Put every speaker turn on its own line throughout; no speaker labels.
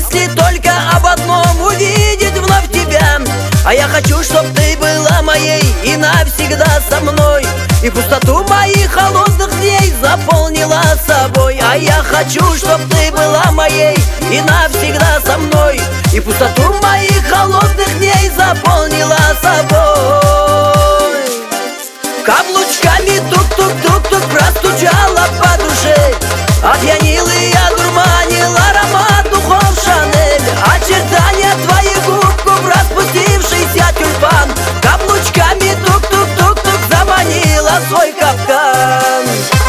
мысли только об одном — увидеть вновь тебя. А я хочу, чтоб ты была моей и навсегда со мной, и пустоту моих холодных дней заполнила собой. А я хочу, чтоб ты была моей и навсегда со мной, и пустоту моих холодных дней заполнила собой. Каблучками тук-тук-тук-тук простучала по душе, опьянил и одурманил аромат духов Шанель, очертания твоих губ, распустившийся тюльпан. Каблучками тук-тук-тук-тук заманила в свой капкан.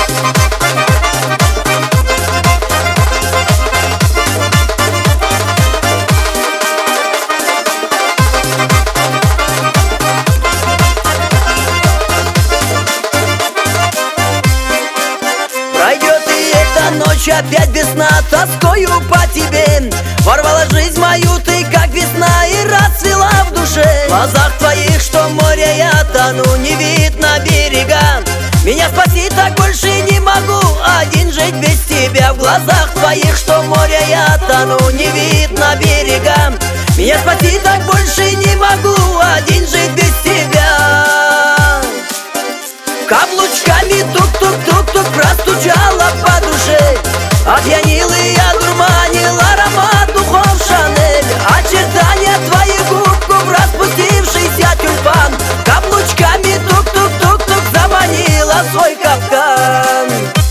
Пройдет и эта ночь опять без сна, тоскою по тебе. Ворвала жизнь мою ты, как весна, и расцвела в душе. В глазах твоих, что море, я тону, не видно берега. Меня спасти так больше не могу, один жить без тебя. В глазах твоих, что море, я тону, не видно берега. Меня спасти так больше не могу, один жить без тебя. Каблучками тук-тук-тук-тук простучала по душе, опьянил и одурманил аромат духов Шанель, очертания твоих губ, распустившийся тюльпан. Каблучками тук-тук-тук-тук заманила в свой капкан.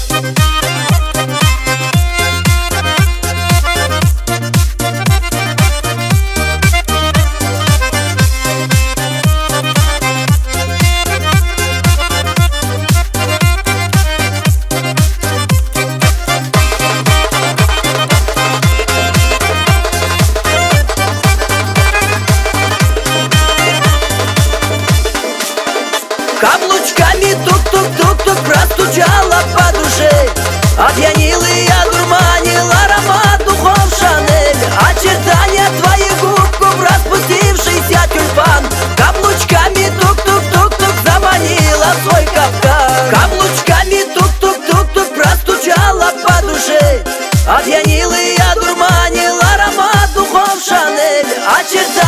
Каблучками тук-тук-тук-тук простучала по душе, опьянил и одурманил аромат духов Шанель, очертания твоих губ, распустившийся тюльпан. Каблучками тук-тук-тук-тук заманила в свой капкан. Каблучками тук-тук-тук-тук простучала по душе, опьянил и одурманил аромат духов Шанель, очертания